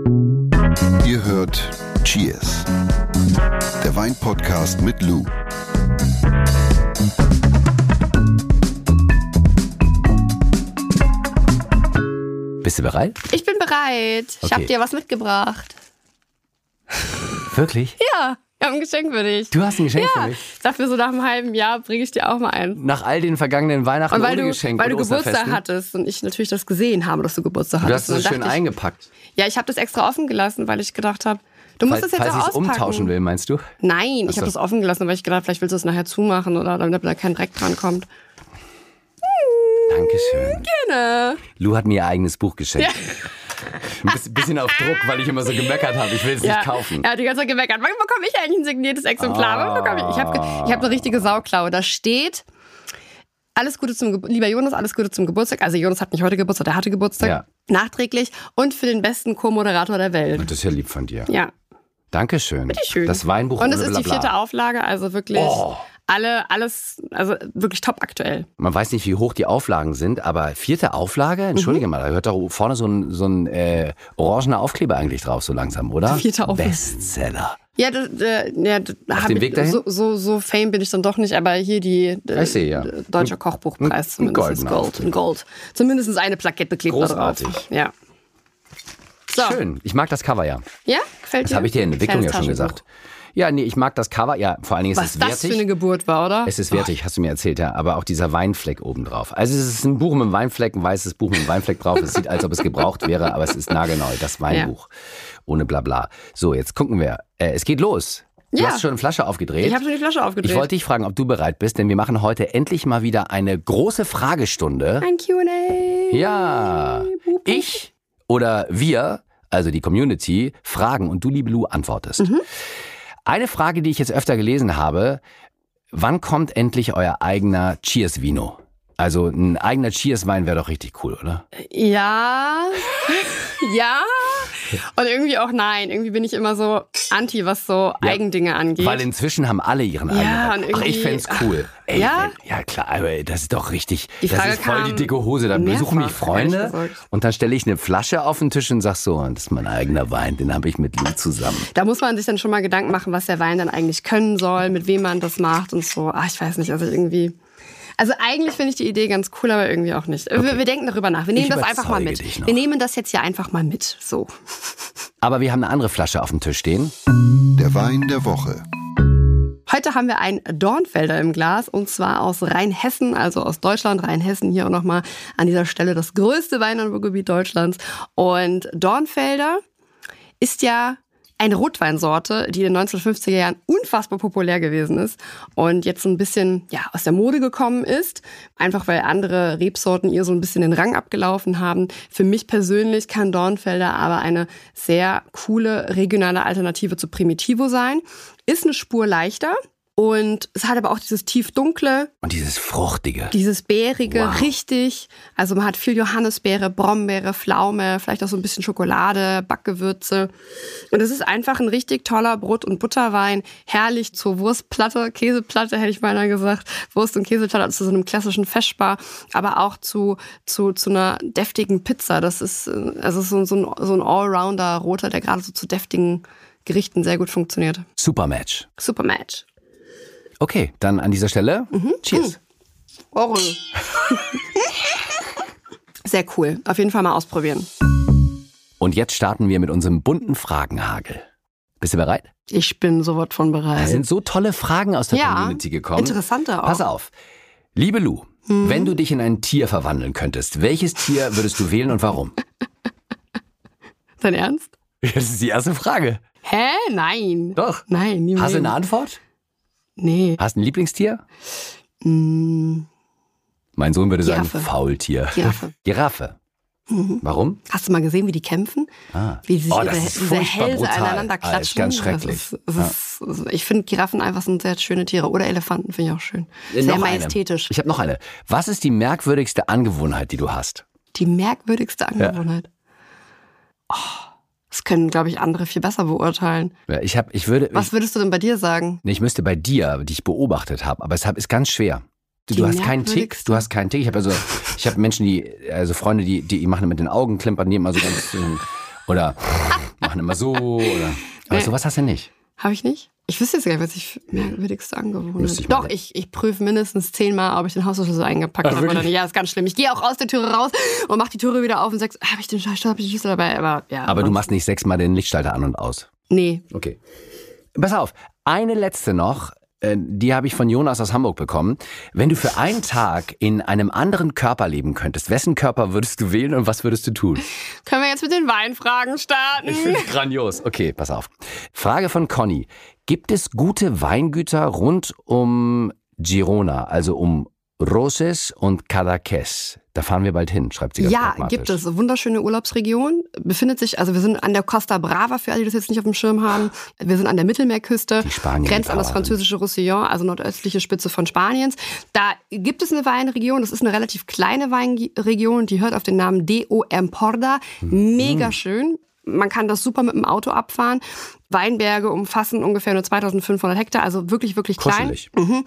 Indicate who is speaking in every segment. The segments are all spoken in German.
Speaker 1: Ihr hört Cheers, der Wein-Podcast mit Lou.
Speaker 2: Bist du bereit?
Speaker 3: Ich bin bereit. Ich
Speaker 2: Okay.
Speaker 3: habe dir was mitgebracht.
Speaker 2: Wirklich?
Speaker 3: Ja, ich habe ein Geschenk für dich.
Speaker 2: Du hast ein Geschenk für
Speaker 3: Ja,
Speaker 2: mich?
Speaker 3: ich dachte mir so nach einem halben Jahr bringe ich dir auch mal ein.
Speaker 2: Nach all den vergangenen Weihnachten
Speaker 3: Und weil
Speaker 2: ohne
Speaker 3: du,
Speaker 2: Geschenk
Speaker 3: weil du
Speaker 2: und
Speaker 3: Geburtstag
Speaker 2: Osterfesten?
Speaker 3: hattest und ich natürlich das gesehen habe, dass du Geburtstag
Speaker 2: Du hast
Speaker 3: hattest.
Speaker 2: es
Speaker 3: Und
Speaker 2: schön
Speaker 3: dachte ich,
Speaker 2: eingepackt.
Speaker 3: ja, ich habe das extra offen gelassen, weil ich gedacht habe, du musst es jetzt
Speaker 2: Falls
Speaker 3: auch
Speaker 2: ich es
Speaker 3: auspacken.
Speaker 2: umtauschen will, meinst du?
Speaker 3: Nein, ich
Speaker 2: so.
Speaker 3: habe das offen gelassen, weil ich gedacht, vielleicht willst du es nachher zumachen oder damit da kein Dreck dran kommt.
Speaker 2: Dankeschön.
Speaker 3: Gerne.
Speaker 2: Lou hat mir ihr eigenes Buch geschenkt.
Speaker 3: Ja.
Speaker 2: Ein bisschen auf Druck, weil ich immer so gemeckert habe. Ich will es nicht kaufen.
Speaker 3: Ja, die ganze Zeit gemeckert. Wann bekomme ich eigentlich ein signiertes Exemplar? Wann bekomme ich? Ich hab eine richtige Sauklaue. Da steht, alles Gute lieber Jonas, alles Gute zum Geburtstag. Also Jonas hat nicht heute Geburtstag, der hatte Geburtstag.
Speaker 2: Ja.
Speaker 3: Nachträglich. Und für den besten Co-Moderator der Welt.
Speaker 2: Und das ist ja lieb von dir.
Speaker 3: Ja,
Speaker 2: Dankeschön.
Speaker 3: bitteschön.
Speaker 2: Das Weinbuch
Speaker 3: Und es
Speaker 2: ohne
Speaker 3: ist die
Speaker 2: Blabla.
Speaker 3: 4. Auflage, also wirklich alles, also wirklich top aktuell.
Speaker 2: Man weiß nicht, wie hoch die Auflagen sind, aber 4. Auflage? Entschuldige mal, da hört doch vorne so ein orangener Aufkleber eigentlich drauf, so langsam, oder?
Speaker 3: 4. Auflage.
Speaker 2: Bestseller.
Speaker 3: Ja,
Speaker 2: Auf dem Weg dahin?
Speaker 3: so Fame bin ich dann doch nicht, aber hier
Speaker 2: Ich sehe, ja.
Speaker 3: Deutscher Kochbuchpreis zumindest ist
Speaker 2: goldener
Speaker 3: Gold. Gold. Zumindest eine Plakette klebt da drauf.
Speaker 2: Großartig.
Speaker 3: Ja. So.
Speaker 2: Schön. Ich mag das Cover ja.
Speaker 3: Ja? Gefällt dir?
Speaker 2: Das habe ich dir in der Entwicklung ja
Speaker 3: Kleines
Speaker 2: schon
Speaker 3: Taschenbuch.
Speaker 2: gesagt. Ja, nee, ich mag das Cover. Ja, vor allen Dingen ist
Speaker 3: Was
Speaker 2: es
Speaker 3: das
Speaker 2: wertig.
Speaker 3: für eine Geburt war, oder?
Speaker 2: Es ist wertig, hast du mir erzählt, ja. Aber auch dieser Weinfleck obendrauf. Also es ist ein Buch mit einem Weinfleck, ein weißes Buch mit einem Weinfleck drauf. Es sieht, als ob es gebraucht wäre, aber es ist nagelneu, das Weinbuch. Ohne Blabla. So, jetzt gucken wir. Es geht los. Du
Speaker 3: Ja.
Speaker 2: hast schon eine Flasche aufgedreht.
Speaker 3: Ich habe schon die Flasche aufgedreht.
Speaker 2: Ich wollte dich fragen, ob du bereit bist, denn wir machen heute endlich mal wieder eine große Fragestunde.
Speaker 3: ein Q&A.
Speaker 2: Ja. Ich oder wir, also die Community, fragen und du, liebe Lou, antwortest. Eine Frage, die ich jetzt öfter gelesen habe: Wann kommt endlich euer eigener Cheers-Vino? Also ein eigener Cheers-Wein wäre doch richtig cool, oder?
Speaker 3: Ja. Ja. Und irgendwie auch nein. Irgendwie bin ich immer so anti, was so Eigendinge angeht.
Speaker 2: Weil inzwischen haben alle ihren eigenen Wein.
Speaker 3: und irgendwie-
Speaker 2: Ach, ich fänd's cool. Ey,
Speaker 3: Ja?
Speaker 2: ja klar, aber das ist doch richtig.
Speaker 3: Die Frage
Speaker 2: das ist voll die
Speaker 3: kam
Speaker 2: dicke Hose. Da besuchen mich
Speaker 3: mehrfach,
Speaker 2: Freunde
Speaker 3: ehrlich gesagt.
Speaker 2: und dann stelle ich eine Flasche auf den Tisch und sag so, und das ist mein eigener Wein, den habe ich mit Lou zusammen.
Speaker 3: Da muss man sich dann schon mal Gedanken machen, was der Wein dann eigentlich können soll, mit wem man das macht und so. Ich weiß nicht, also irgendwie... Also eigentlich finde ich die Idee ganz cool, aber irgendwie auch nicht. Wir denken darüber nach. Wir nehmen
Speaker 2: Ich
Speaker 3: das einfach mal
Speaker 2: überzeuge
Speaker 3: mit.
Speaker 2: dich noch.
Speaker 3: Wir nehmen das jetzt hier einfach mal mit. So.
Speaker 2: Aber wir haben eine andere Flasche auf dem Tisch stehen.
Speaker 1: Der Wein der Woche.
Speaker 3: Heute haben wir einen Dornfelder im Glas und zwar aus Rheinhessen, also aus Deutschland. Rheinhessen hier auch nochmal an dieser Stelle das größte Weinanbaugebiet Deutschlands. Und Dornfelder ist ja eine Rotweinsorte, die in den 1950er Jahren unfassbar populär gewesen ist und jetzt so ein bisschen aus der Mode gekommen ist, einfach weil andere Rebsorten ihr so ein bisschen den Rang abgelaufen haben. Für mich persönlich kann Dornfelder aber eine sehr coole regionale Alternative zu Primitivo sein. Ist eine Spur leichter. Und es hat aber auch dieses tiefdunkle,
Speaker 2: Und dieses Fruchtige.
Speaker 3: dieses Beerige,
Speaker 2: Wow.
Speaker 3: richtig. Also man hat viel Johannisbeere, Brombeere, Pflaume, vielleicht auch so ein bisschen Schokolade, Backgewürze. Und es ist einfach ein richtig toller Brot- und Butterwein. Herrlich zur Wurstplatte, Käseplatte hätte ich beinahe gesagt. Wurst- und Käseplatte, also zu so einem klassischen Feschbar. Aber auch zu einer deftigen Pizza. Das ist also so ein Allrounder Roter, der gerade so zu deftigen Gerichten sehr gut funktioniert.
Speaker 2: Super Match.
Speaker 3: Super Match.
Speaker 2: Okay, dann an dieser Stelle. Cheers.
Speaker 3: Orel. Sehr cool. Auf jeden Fall mal ausprobieren.
Speaker 2: Und jetzt starten wir mit unserem bunten Fragenhagel. Bist du bereit?
Speaker 3: Ich bin sowas von
Speaker 2: Da
Speaker 3: bereit.
Speaker 2: sind so tolle Fragen aus der
Speaker 3: Ja,
Speaker 2: Community gekommen.
Speaker 3: interessante auch.
Speaker 2: Pass auf. Liebe Lou, wenn du dich in ein Tier verwandeln könntest, welches Tier würdest du wählen und warum?
Speaker 3: Dein Ernst?
Speaker 2: Das ist die erste Frage.
Speaker 3: Hä? Nein.
Speaker 2: Doch.
Speaker 3: Nein, nie im
Speaker 2: Hast du
Speaker 3: Leben.
Speaker 2: eine Antwort?
Speaker 3: Nee.
Speaker 2: Hast du ein Lieblingstier?
Speaker 3: Mm,
Speaker 2: Mein Sohn würde sagen
Speaker 3: Giraffe.
Speaker 2: Faultier.
Speaker 3: Giraffe.
Speaker 2: Giraffe. Warum?
Speaker 3: Hast du mal gesehen, wie die kämpfen? Wie sie sich
Speaker 2: Oh, das ist
Speaker 3: diese
Speaker 2: furchtbar
Speaker 3: Hälse
Speaker 2: brutal.
Speaker 3: aneinander
Speaker 2: Ah,
Speaker 3: klatschen.
Speaker 2: ist ganz schrecklich.
Speaker 3: Ich finde Giraffen einfach sind sehr schöne Tiere. Oder Elefanten finde ich auch schön. Sehr
Speaker 2: Noch
Speaker 3: majestätisch.
Speaker 2: Eine. Ich habe noch eine. Was ist die merkwürdigste Angewohnheit, die du hast?
Speaker 3: Die merkwürdigste Angewohnheit. Das können, glaube ich, andere viel besser beurteilen.
Speaker 2: Ja, ich
Speaker 3: würdest du denn bei dir sagen?
Speaker 2: müsste bei dir, die ich beobachtet habe, aber es ist ganz schwer. Du hast keinen Tick,
Speaker 3: merkwürdigste?
Speaker 2: du hast keinen Tick. Ich habe Menschen, Freunde, die machen mit den Augen, klimpern, die immer so ganz, oder machen immer so oder. Aber sowas hast du nicht.
Speaker 3: Habe ich nicht? Ich wüsste jetzt gar nicht, was ich merkwürdigste Angewohnheit
Speaker 2: habe.
Speaker 3: Doch, ich prüfe mindestens 10-mal, ob ich den Hausschlüssel eingepackt habe oder nicht. Ja, ist ganz schlimm. Ich gehe auch aus der Türe raus und mache die Türe wieder auf und sage, habe ich den Schlüssel dabei? Aber
Speaker 2: du machst nicht 6-mal den Lichtschalter an und aus.
Speaker 3: Nee.
Speaker 2: Okay. Pass auf, eine letzte noch. Die habe ich von Jonas aus Hamburg bekommen. Wenn du für einen Tag in einem anderen Körper leben könntest, wessen Körper würdest du wählen und was würdest du tun?
Speaker 3: Können wir jetzt mit den Weinfragen starten?
Speaker 2: Ich finde es grandios. Okay, pass auf. Frage von Conny. Gibt es gute Weingüter rund um Girona, also um Roses und Cadaqués? Da fahren wir bald hin, schreibt sie ganz pragmatisch.
Speaker 3: Gibt es. Wunderschöne Urlaubsregion. Befindet sich, also wir sind an der Costa Brava, für alle, die das jetzt nicht auf dem Schirm haben. Wir sind an der Mittelmeerküste. Grenzt an das französische Roussillon, also nordöstliche Spitze von Spaniens. Da gibt es eine Weinregion. Das ist eine relativ kleine Weinregion. Die hört auf den Namen Do Empordà. Mega schön. Man kann das super mit dem Auto abfahren. Weinberge umfassen ungefähr nur 2500 Hektar, also wirklich, wirklich klein.
Speaker 2: Kuschelig.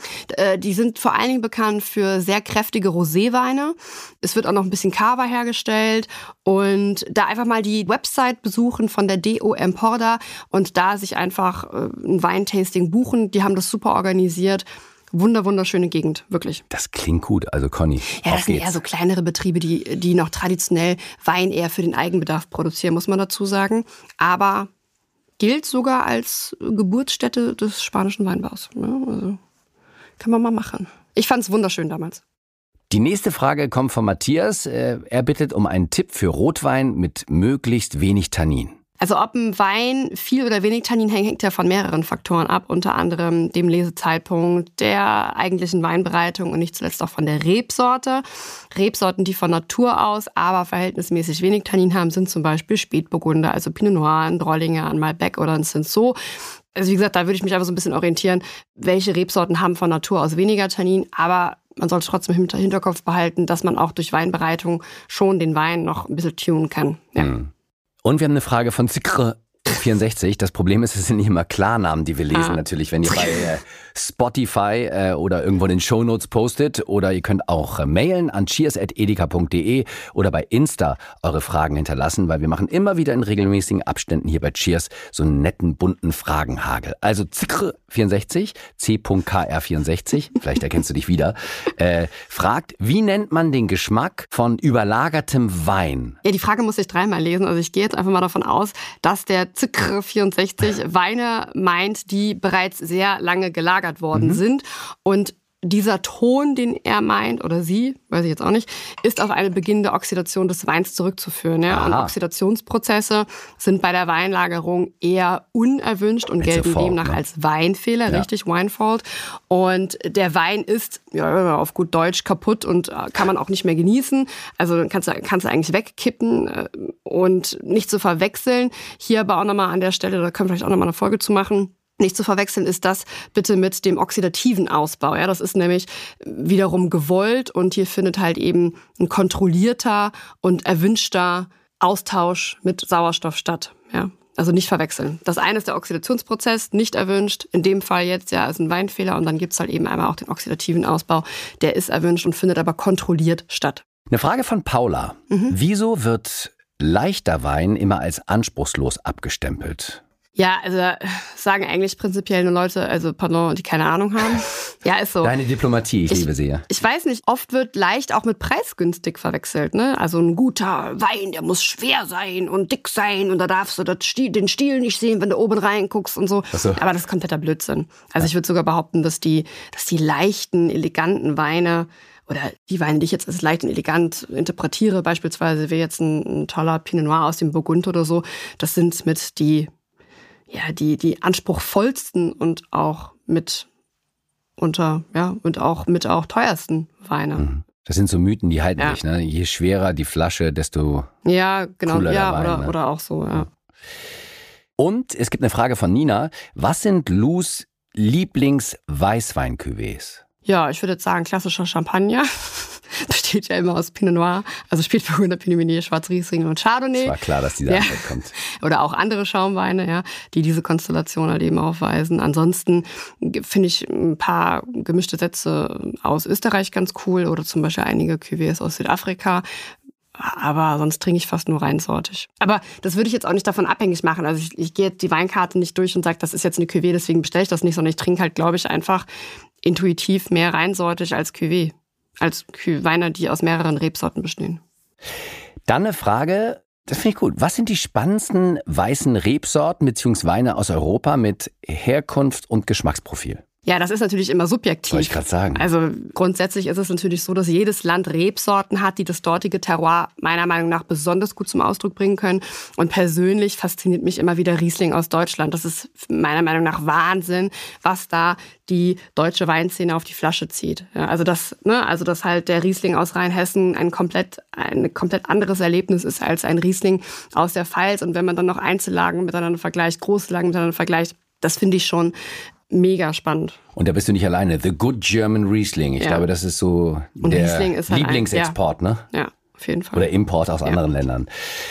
Speaker 3: Die sind vor allen Dingen bekannt für sehr kräftige Roséweine. Es wird auch noch ein bisschen Cava hergestellt. Und da einfach mal die Website besuchen von der Do Empordà und da sich einfach ein Weintasting buchen. Die haben das super organisiert. Wunderschöne Gegend, wirklich.
Speaker 2: Das klingt gut, also Conny.
Speaker 3: Ja, das sind eher so kleinere Betriebe, die noch traditionell Wein eher für den Eigenbedarf produzieren, muss man dazu sagen. Aber gilt sogar als Geburtsstätte des spanischen Weinbaus. Ja, also kann man mal machen. Ich fand es wunderschön damals.
Speaker 2: Die nächste Frage kommt von Matthias. Er bittet um einen Tipp für Rotwein mit möglichst wenig Tannin.
Speaker 3: Also ob ein Wein viel oder wenig Tannin hängt ja von mehreren Faktoren ab, unter anderem dem Lesezeitpunkt, der eigentlichen Weinbereitung und nicht zuletzt auch von der Rebsorte. Rebsorten, die von Natur aus aber verhältnismäßig wenig Tannin haben, sind zum Beispiel Spätburgunder, also Pinot Noir, ein Drollinger, ein Malbec oder ein Cinsault. Also wie gesagt, da würde ich mich einfach so ein bisschen orientieren, welche Rebsorten haben von Natur aus weniger Tannin, aber man sollte trotzdem im Hinterkopf behalten, dass man auch durch Weinbereitung schon den Wein noch ein bisschen tunen kann. Ja.
Speaker 2: Und wir haben eine Frage von Zikr64. Das Problem ist, es sind nicht immer Klarnamen, die wir lesen natürlich, wenn ihr bei Spotify oder irgendwo in den Shownotes postet. Oder ihr könnt auch mailen an cheers@edeka.de oder bei Insta eure Fragen hinterlassen, weil wir machen immer wieder in regelmäßigen Abständen hier bei Cheers so einen netten, bunten Fragenhagel. Also Zikr64, C.KR64, vielleicht erkennst du dich wieder, fragt, wie nennt man den Geschmack von überlagertem Wein?
Speaker 3: Ja, die Frage muss ich 3-mal lesen. Also ich gehe jetzt einfach mal davon aus, dass der Zikr64 Weine meint, die bereits sehr lange gelagert worden sind. Und dieser Ton, den er meint, oder sie, weiß ich jetzt auch nicht, ist auf eine beginnende Oxidation des Weins zurückzuführen. Ja? Und Oxidationsprozesse sind bei der Weinlagerung eher unerwünscht und gelten demnach als Weinfehler, richtig, Winefault. Und der Wein ist auf gut Deutsch kaputt und kann man auch nicht mehr genießen. Also kannst du eigentlich wegkippen und nicht zu verwechseln. Hier aber auch nochmal an der Stelle, da können wir vielleicht auch nochmal eine Folge zu machen, nicht zu verwechseln ist das bitte mit dem oxidativen Ausbau. Ja, das ist nämlich wiederum gewollt und hier findet halt eben ein kontrollierter und erwünschter Austausch mit Sauerstoff statt. Ja, also nicht verwechseln. Das eine ist der Oxidationsprozess, nicht erwünscht. In dem Fall jetzt ist ein Weinfehler und dann gibt's halt eben einmal auch den oxidativen Ausbau. Der ist erwünscht und findet aber kontrolliert statt.
Speaker 2: Eine Frage von Paula. Wieso wird leichter Wein immer als anspruchslos abgestempelt?
Speaker 3: Ja, also sagen eigentlich prinzipiell nur Leute, also pardon, die keine Ahnung haben. Ja, ist so.
Speaker 2: Deine Diplomatie, ich liebe sie ja.
Speaker 3: Ich weiß nicht, oft wird leicht auch mit preisgünstig verwechselt, ne? Also ein guter Wein, der muss schwer sein und dick sein und da darfst du den Stiel nicht sehen, wenn du oben reinguckst und so. Aber das ist kompletter Blödsinn. Also ich würde sogar behaupten, dass die leichten, eleganten Weine oder die Weine, die ich jetzt als leicht und elegant interpretiere, beispielsweise wie jetzt ein toller Pinot Noir aus dem Burgund oder so, das sind mit die anspruchsvollsten und auch mit teuersten Weine.
Speaker 2: Das sind so Mythen, die halten sich, ne? Je schwerer die Flasche, desto cooler der Wein, ne?
Speaker 3: Oder auch so, ja.
Speaker 2: Und es gibt eine Frage von Nina. Was sind Lous Lieblings-Weißwein-Cuvées?
Speaker 3: Ja, ich würde jetzt sagen, klassischer Champagner. Besteht ja immer aus Pinot Noir, also Spätburgunder, Pinot Meunier, Schwarzriesling und Chardonnay.
Speaker 2: Es war klar, dass diese Antwort kommt.
Speaker 3: Oder auch andere Schaumweine, ja, die diese Konstellation halt eben aufweisen. Ansonsten finde ich ein paar gemischte Sätze aus Österreich ganz cool oder zum Beispiel einige Cuvées aus Südafrika. aber sonst trinke ich fast nur reinsortig. Aber das würde ich jetzt auch nicht davon abhängig machen. Also ich gehe jetzt die Weinkarte nicht durch und sage, das ist jetzt eine Cuvée, deswegen bestelle ich das nicht, sondern ich trinke halt, glaube ich, einfach intuitiv mehr reinsortig als Cuvée. Als Weine, die aus mehreren Rebsorten bestehen.
Speaker 2: Dann eine Frage, das finde ich gut. Was sind die spannendsten weißen Rebsorten bzw. Weine aus Europa mit Herkunft und Geschmacksprofil?
Speaker 3: Ja, das ist natürlich immer subjektiv.
Speaker 2: Wollte ich gerade sagen.
Speaker 3: Also grundsätzlich ist es natürlich so, dass jedes Land Rebsorten hat, die das dortige Terroir meiner Meinung nach besonders gut zum Ausdruck bringen können. Und persönlich fasziniert mich immer wieder Riesling aus Deutschland. Das ist meiner Meinung nach Wahnsinn, was da die deutsche Weinszene auf die Flasche zieht. Ja, also dass halt der Riesling aus Rheinhessen ein komplett anderes Erlebnis ist als ein Riesling aus der Pfalz. Und wenn man dann noch Einzellagen miteinander vergleicht, Großlagen miteinander vergleicht, das finde ich schon mega spannend.
Speaker 2: Und da bist du nicht alleine. The Good German Riesling. Ich glaube, das ist so
Speaker 3: und
Speaker 2: der
Speaker 3: Riesling ist halt
Speaker 2: Lieblingsexport, ne?
Speaker 3: Ja, auf jeden Fall.
Speaker 2: Oder Import aus anderen Ländern.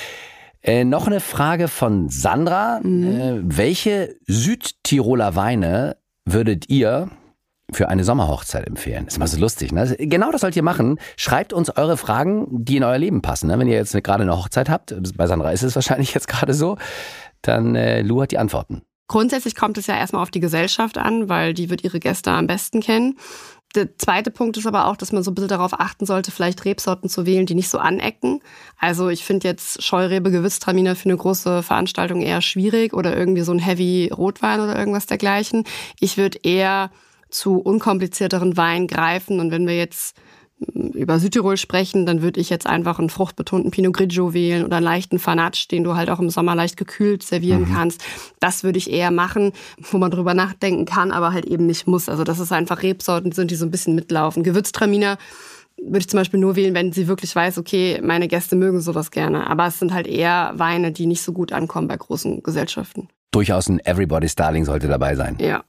Speaker 2: Noch eine Frage von Sandra. Welche Südtiroler Weine würdet ihr für eine Sommerhochzeit empfehlen? Ist mal so lustig, ne? Genau das sollt ihr machen. Schreibt uns eure Fragen, die in euer Leben passen. Ne? Wenn ihr jetzt gerade eine Hochzeit habt, bei Sandra ist es wahrscheinlich jetzt gerade so, dann Lou hat die Antworten.
Speaker 3: Grundsätzlich kommt es ja erstmal auf die Gesellschaft an, weil die wird ihre Gäste am besten kennen. Der zweite Punkt ist aber auch, dass man so ein bisschen darauf achten sollte, vielleicht Rebsorten zu wählen, die nicht so anecken. Also ich finde jetzt Scheurebe, Gewürztraminer für eine große Veranstaltung eher schwierig oder irgendwie so ein Heavy Rotwein oder irgendwas dergleichen. Ich würde eher zu unkomplizierteren Weinen greifen und wenn wir jetzt über Südtirol sprechen, dann würde ich jetzt einfach einen fruchtbetonten Pinot Grigio wählen oder einen leichten Fanatsch, den du halt auch im Sommer leicht gekühlt servieren kannst. Das würde ich eher machen, wo man drüber nachdenken kann, aber halt eben nicht muss. Also das ist einfach Rebsorten sind, die so ein bisschen mitlaufen. Gewürztraminer würde ich zum Beispiel nur wählen, wenn sie wirklich weiß, okay, meine Gäste mögen sowas gerne. Aber es sind halt eher Weine, die nicht so gut ankommen bei großen Gesellschaften.
Speaker 2: Durchaus ein Everybody's Darling sollte dabei sein.
Speaker 3: Ja.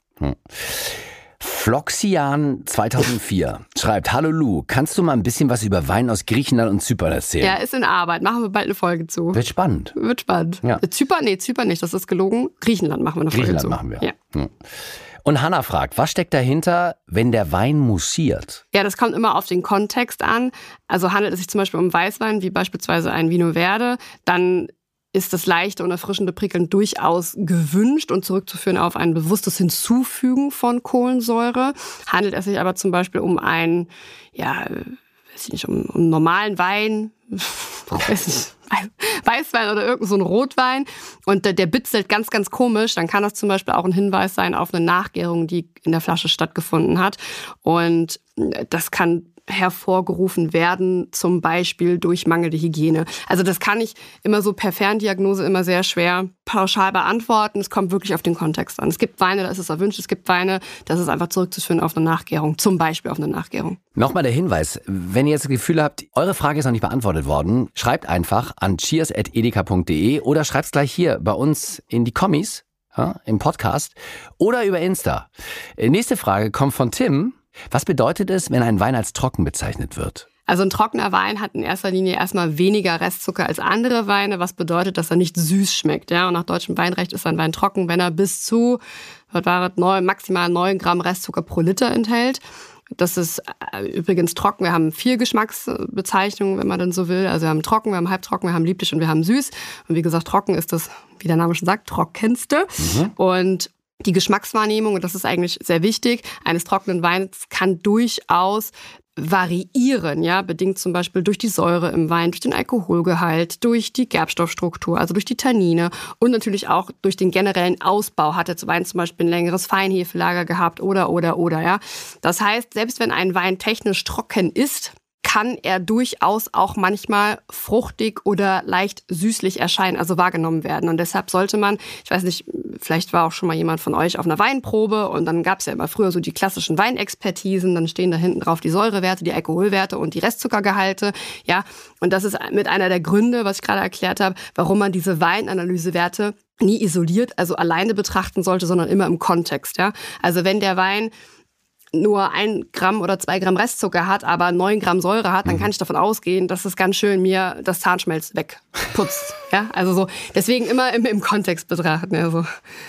Speaker 2: Floxian 2004 schreibt, hallo Lou, kannst du mal ein bisschen was über Wein aus Griechenland und Zypern erzählen?
Speaker 3: Ja, ist in Arbeit. Machen wir bald eine Folge zu.
Speaker 2: Wird spannend.
Speaker 3: Wird spannend.
Speaker 2: Ja.
Speaker 3: Zypern nicht, das ist gelogen. Griechenland machen wir eine Folge zu.
Speaker 2: Griechenland machen wir.
Speaker 3: Ja.
Speaker 2: Und Hanna fragt, was steckt dahinter, wenn der Wein moussiert?
Speaker 3: Ja, das kommt immer auf den Kontext an. Also handelt es sich zum Beispiel um Weißwein, wie beispielsweise ein Vino Verde, dann ist das leichte und erfrischende Prickeln durchaus gewünscht und zurückzuführen auf ein bewusstes Hinzufügen von Kohlensäure. Handelt es sich aber zum Beispiel um einen, um normalen Wein, Weißwein oder irgend so ein Rotwein und der bitzelt ganz, ganz komisch, dann kann das zum Beispiel auch ein Hinweis sein auf eine Nachgärung, die in der Flasche stattgefunden hat. Und das kann hervorgerufen werden, zum Beispiel durch mangelnde Hygiene. Also das kann ich immer so per Ferndiagnose immer sehr schwer pauschal beantworten. Es kommt wirklich auf den Kontext an. Es gibt Weine, da ist es erwünscht. Es gibt Weine, das ist einfach zurückzuführen auf eine Nachgärung. Zum Beispiel auf eine Nachgärung. Nochmal der Hinweis, wenn ihr jetzt das Gefühl habt, eure Frage ist noch nicht beantwortet worden, schreibt einfach an cheers@edeka.de oder schreibt es gleich hier bei uns in die Kommis, im Podcast oder über Insta. Nächste Frage kommt von Tim. Was bedeutet es, wenn ein Wein als trocken bezeichnet wird? Also ein trockener Wein hat in erster Linie erstmal weniger Restzucker als andere Weine, was bedeutet, dass er nicht süß schmeckt. Ja? Und nach deutschem Weinrecht ist ein Wein trocken, wenn er bis zu maximal 9 Gramm Restzucker pro Liter enthält. Das ist übrigens trocken. Wir haben 4 Geschmacksbezeichnungen, wenn man denn so will. Also wir haben trocken, wir haben halbtrocken, wir haben lieblich und wir haben süß. Und wie gesagt, trocken ist das, wie der Name schon sagt, trockenste. Und die Geschmackswahrnehmung, und das ist eigentlich sehr wichtig, eines trockenen Weins kann durchaus variieren, ja, bedingt zum Beispiel durch die Säure im Wein, durch den Alkoholgehalt, durch die Gerbstoffstruktur, also durch die Tannine und natürlich auch durch den generellen Ausbau. Hat der Wein zum Beispiel ein längeres Feinhefelager gehabt oder, ja. Das heißt, selbst wenn ein Wein technisch trocken ist, kann er durchaus auch manchmal fruchtig oder leicht süßlich erscheinen, also wahrgenommen werden. Und deshalb sollte man, ich weiß nicht, vielleicht war auch schon mal jemand von euch auf einer Weinprobe und dann gab es ja immer früher so die klassischen Weinexpertisen, dann stehen da hinten drauf die Säurewerte, die Alkoholwerte und die Restzuckergehalte. Ja, und das ist mit einer der Gründe, was ich gerade erklärt habe, warum man diese Weinanalysewerte nie isoliert, also alleine betrachten sollte, sondern immer im Kontext. Ja, also wenn der Wein nur 1 Gramm oder 2 Gramm Restzucker hat, aber 9 Gramm Säure hat, dann kann ich davon ausgehen, dass es ganz schön mir das Zahnschmelz wegputzt. Ja, also so. Deswegen immer im Kontext betrachten. Also.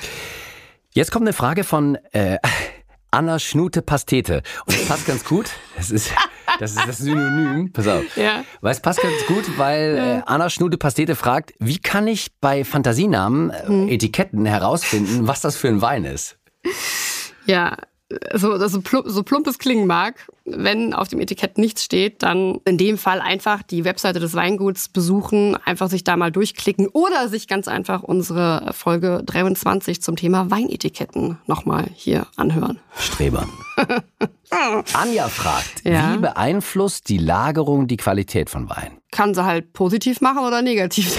Speaker 3: Jetzt kommt eine Frage von Anna Schnute Pastete. Und das passt ganz gut. Das ist
Speaker 2: Das ist das Synonym. Pass auf.
Speaker 3: Ja.
Speaker 2: Weil es passt ganz gut, weil Anna Schnude-Pastete fragt, wie kann ich bei Fantasienamen, Etiketten herausfinden, was das für ein Wein ist?
Speaker 3: Ja, so plump es klingen mag, wenn auf dem Etikett nichts steht, dann in dem Fall einfach die Webseite des Weinguts besuchen, einfach sich da mal durchklicken oder sich ganz einfach unsere Folge 23 zum Thema Weinetiketten nochmal hier anhören.
Speaker 2: Streber. Anja fragt,
Speaker 3: Ja.
Speaker 2: wie beeinflusst die Lagerung die Qualität von Wein?
Speaker 3: Kann sie halt positiv machen oder negativ.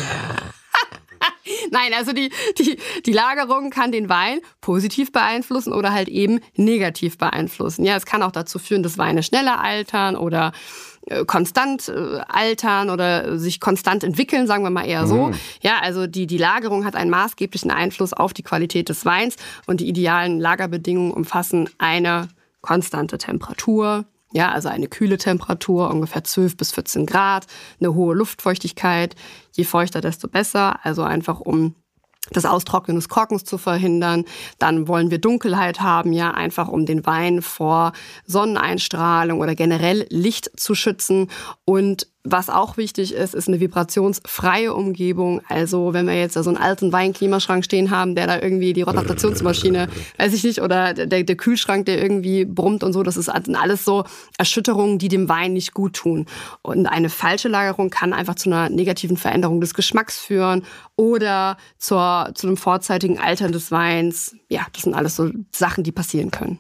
Speaker 3: Nein, also die Lagerung kann den Wein positiv beeinflussen oder halt eben negativ beeinflussen. Ja, es kann auch dazu führen, dass Weine schneller altern oder konstant altern oder sich konstant entwickeln, sagen wir mal eher so. Ja, also die Lagerung hat einen maßgeblichen Einfluss auf die Qualität des Weins und die idealen Lagerbedingungen umfassen eine konstante Temperatur, ja, also eine kühle Temperatur, ungefähr 12 bis 14 Grad, eine hohe Luftfeuchtigkeit. Je feuchter, desto besser. Also einfach, um das Austrocknen des Korkens zu verhindern. Dann wollen wir Dunkelheit haben, ja, einfach um den Wein vor Sonneneinstrahlung oder generell Licht zu schützen. Und was auch wichtig ist, ist eine vibrationsfreie Umgebung. Also wenn wir jetzt so einen alten Weinklimaschrank stehen haben, der da irgendwie die Rotationsmaschine, weiß ich nicht, oder der Kühlschrank, der irgendwie brummt und so, das ist alles so Erschütterungen, die dem Wein nicht gut tun. Und eine falsche Lagerung kann einfach zu einer negativen Veränderung des Geschmacks führen oder zu einem vorzeitigen Altern des Weins. Ja, das sind alles so Sachen, die passieren können.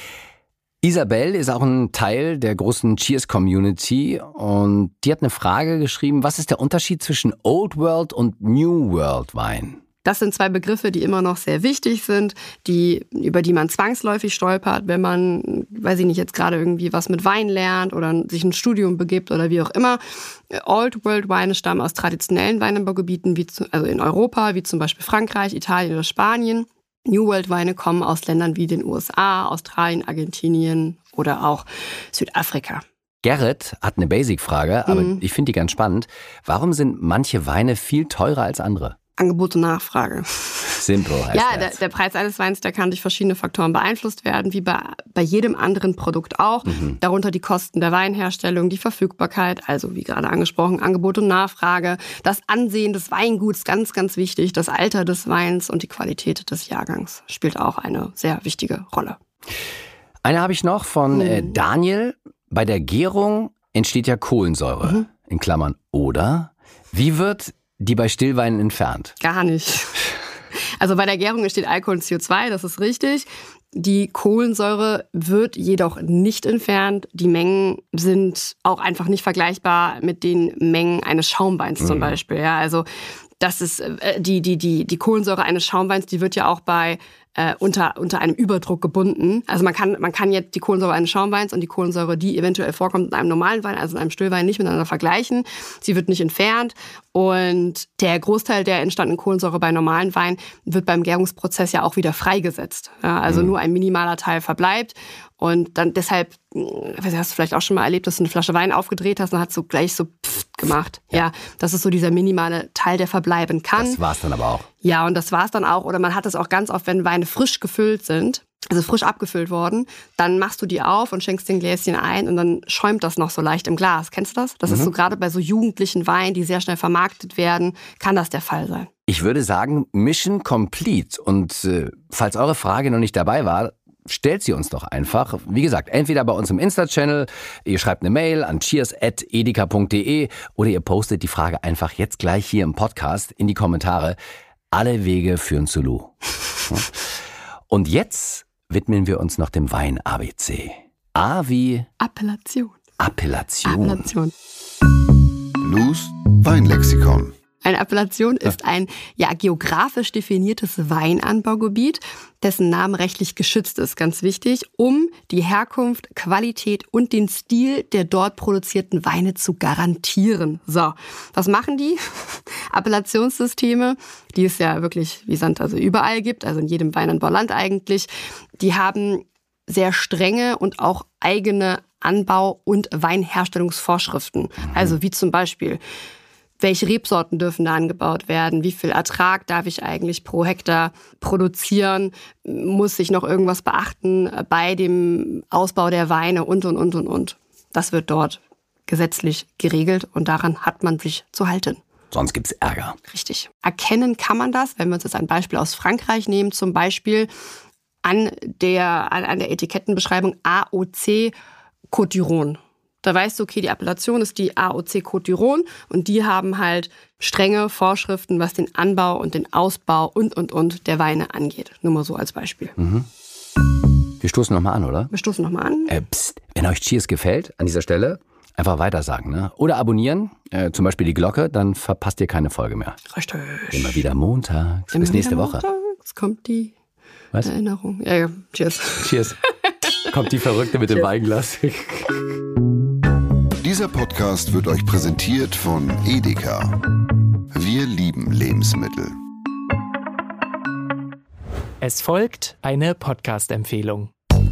Speaker 2: Isabel ist auch ein Teil der großen Cheers-Community und die hat eine Frage geschrieben, was ist der Unterschied zwischen Old World und New World Wein?
Speaker 3: Das sind zwei Begriffe, die immer noch sehr wichtig sind, über die man zwangsläufig stolpert, wenn man, weiß ich nicht, jetzt gerade irgendwie was mit Wein lernt oder sich ein Studium begibt oder wie auch immer. Old World Weine stammen aus traditionellen Weinanbaugebieten, also in Europa, wie zum Beispiel Frankreich, Italien oder Spanien. New World Weine kommen aus Ländern wie den USA, Australien, Argentinien oder auch Südafrika.
Speaker 2: Gerrit hat eine Basic-Frage, aber ich finde die ganz spannend. Warum sind manche Weine viel teurer als andere?
Speaker 3: Angebot und Nachfrage.
Speaker 2: Simple heißt
Speaker 3: Ja, der Preis eines Weins, der kann durch verschiedene Faktoren beeinflusst werden, wie bei jedem anderen Produkt auch. Darunter die Kosten der Weinherstellung, die Verfügbarkeit, also wie gerade angesprochen, Angebot und Nachfrage, das Ansehen des Weinguts, ganz, ganz wichtig, das Alter des Weins und die Qualität des Jahrgangs spielt auch eine sehr wichtige Rolle.
Speaker 2: Eine habe ich noch von Daniel. Bei der Gärung entsteht ja Kohlensäure, in Klammern, oder? Wie wird die bei Stillweinen entfernt?
Speaker 3: Gar nicht. Also bei der Gärung entsteht Alkohol und CO2, das ist richtig. Die Kohlensäure wird jedoch nicht entfernt. Die Mengen sind auch einfach nicht vergleichbar mit den Mengen eines Schaumweins zum Beispiel. Ja, also das ist die Kohlensäure eines Schaumweins, die wird ja auch unter einem Überdruck gebunden. Also man kann jetzt die Kohlensäure eines Schaumweins und die Kohlensäure, die eventuell vorkommt in einem normalen Wein, also in einem Stillwein, nicht miteinander vergleichen. Sie wird nicht entfernt und der Großteil der entstandenen Kohlensäure bei normalen Wein wird beim Gärungsprozess ja auch wieder freigesetzt. Ja, also nur ein minimaler Teil verbleibt. Und dann deshalb, hast du vielleicht auch schon mal erlebt, dass du eine Flasche Wein aufgedreht hast und hat so gleich so pfft gemacht. Ja, das ist so dieser minimale Teil, der verbleiben kann.
Speaker 2: Das war's dann aber auch.
Speaker 3: Ja, und das war's dann auch. Oder man hat das auch ganz oft, wenn Weine frisch gefüllt sind, also frisch abgefüllt worden, dann machst du die auf und schenkst den Gläschen ein und dann schäumt das noch so leicht im Glas. Kennst du das? Das ist so gerade bei so jugendlichen Weinen, die sehr schnell vermarktet werden, kann das der Fall sein.
Speaker 2: Ich würde sagen, Mission complete. Und falls eure Frage noch nicht dabei war, stellt sie uns doch einfach. Wie gesagt, entweder bei uns im Insta-Channel, ihr schreibt eine Mail an cheers@edeka.de oder ihr postet die Frage einfach jetzt gleich hier im Podcast in die Kommentare. Alle Wege führen zu Lou. Und jetzt widmen wir uns noch dem Wein-ABC. A wie
Speaker 3: Appellation.
Speaker 2: Appellation.
Speaker 1: Lou's Weinlexikon.
Speaker 3: Eine Appellation ist ein geografisch definiertes Weinanbaugebiet, dessen Name rechtlich geschützt ist, ganz wichtig, um die Herkunft, Qualität und den Stil der dort produzierten Weine zu garantieren. So, was machen die? Appellationssysteme, die es ja wirklich wie Sand also überall gibt, also in jedem Weinanbauland eigentlich, die haben sehr strenge und auch eigene Anbau- und Weinherstellungsvorschriften. Also wie zum Beispiel: welche Rebsorten dürfen da angebaut werden? Wie viel Ertrag darf ich eigentlich pro Hektar produzieren? Muss ich noch irgendwas beachten bei dem Ausbau der Weine und. Das wird dort gesetzlich geregelt und daran hat man sich zu halten.
Speaker 2: Sonst gibt's Ärger.
Speaker 3: Richtig. Erkennen kann man das, wenn wir uns jetzt ein Beispiel aus Frankreich nehmen, zum Beispiel an der Etikettenbeschreibung AOC Côte d'Iron. Da weißt du, okay, die Appellation ist die AOC Côte d'Iron und die haben halt strenge Vorschriften, was den Anbau und den Ausbau und der Weine angeht. Nur mal so als Beispiel.
Speaker 2: Mhm. Wir stoßen nochmal an, oder?
Speaker 3: Wir stoßen nochmal an.
Speaker 2: Psst. Wenn euch Cheers gefällt, an dieser Stelle einfach weitersagen, ne? Oder abonnieren, zum Beispiel die Glocke, dann verpasst ihr keine Folge mehr.
Speaker 3: Richtig.
Speaker 2: Immer wieder montags. Bis nächste Woche.
Speaker 3: Montags kommt die Erinnerung. Ja, cheers.
Speaker 2: Cheers. Kommt die Verrückte mit dem Weinglas.
Speaker 1: Dieser Podcast wird euch präsentiert von Edeka. Wir lieben Lebensmittel.
Speaker 4: Es folgt eine Podcast-Empfehlung.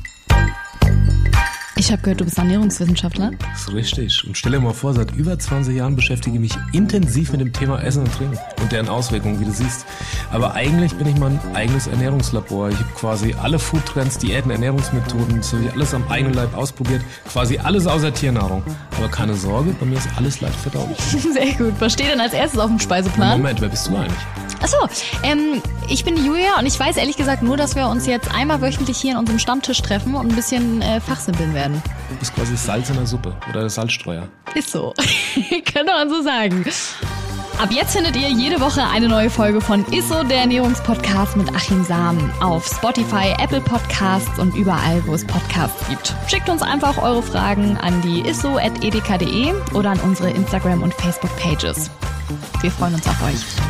Speaker 5: Ich habe gehört, du bist Ernährungswissenschaftler.
Speaker 6: Das ist richtig. Und stell dir mal vor, seit über 20 Jahren beschäftige ich mich intensiv mit dem Thema Essen und Trinken und deren Auswirkungen, wie du siehst. Aber eigentlich bin ich mein eigenes Ernährungslabor. Ich habe quasi alle Foodtrends, Diäten, Ernährungsmethoden, sowie alles am eigenen Leib ausprobiert. Quasi alles außer Tiernahrung. Aber keine Sorge, bei mir ist alles leicht verdaulich.
Speaker 5: Sehr gut. Was steht denn als erstes auf dem Speiseplan?
Speaker 6: Moment, wer bist du eigentlich?
Speaker 5: Achso, ich bin die Julia und ich weiß ehrlich gesagt nur, dass wir uns jetzt einmal wöchentlich hier in unserem Stammtisch treffen und ein bisschen fachsimpeln werden.
Speaker 6: Du bist quasi Salz in der Suppe oder der Salzstreuer.
Speaker 5: Ist so. Könnte man so sagen. Ab jetzt findet ihr jede Woche eine neue Folge von Isso, der Ernährungspodcast mit Achim Sam, auf Spotify, Apple Podcasts und überall, wo es Podcasts gibt. Schickt uns einfach eure Fragen an die isso@edeka.de oder an unsere Instagram- und Facebook-Pages. Wir freuen uns auf euch.